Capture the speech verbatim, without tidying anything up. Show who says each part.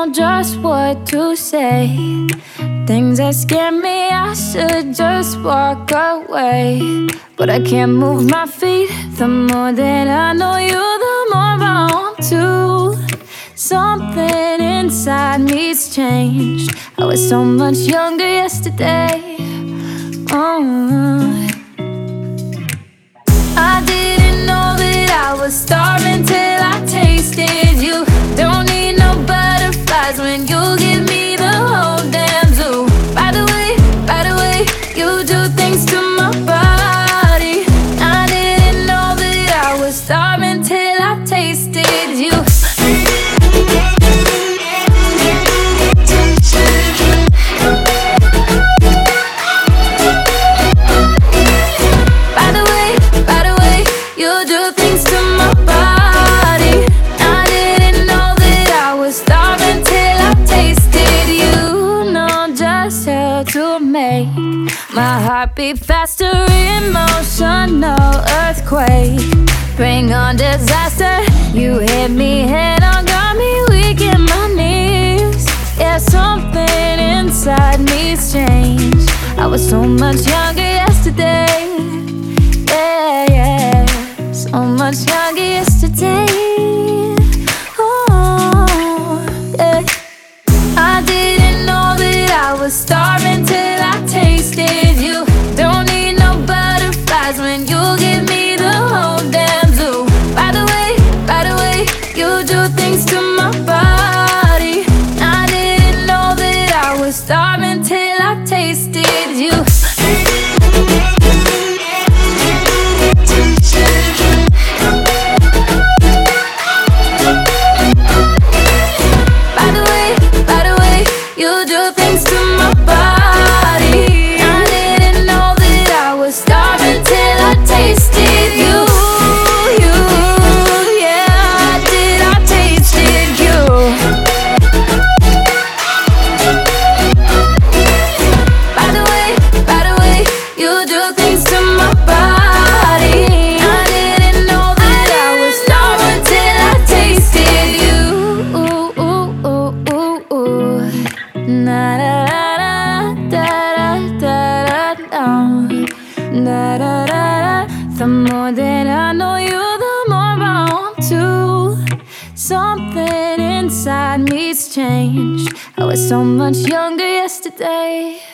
Speaker 1: know just what to say. Things that scare me, I should just walk away. But I can't move my feet. The more that I know you, the more I want to. Something inside me's changed. I was so much younger yesterday. Oh, I didn't know that I was starving till I tasted you. Don't need no butterflies when you give me the whole damn zoo. By the way, by the way, you do things to my body. I didn't know that I was starving till I tasted you. By the way, by the way, you do things to my body. I didn't know that I was starving till I tasted you. Know just how to make my heart beat faster. Emotional earthquake, bring on disaster. You hit me head on, got me weak in my knees. Yeah, something inside me's changed. I was so much younger yesterday. Yeah, yeah, so much younger yesterday. Oh, yeah. I didn't know that I was starving till I tasted you. Don't need no butterflies when you give me the whole damn zoo. By the way, by the way, you do things to my body. I didn't know that I was starving till I tasted you. By the way, by the way, you do things to my body. I didn't know that I was starving till I tasted you. You, yeah, I did, I tasted you. By the way, by the way, you do things to my body. I didn't know that I was starving till I tasted you. Ooh, ooh, ooh, ooh, ooh. Na da da da da da da da da da. The more that I know you, the more I want to. Something inside me's changed. I was so much younger yesterday.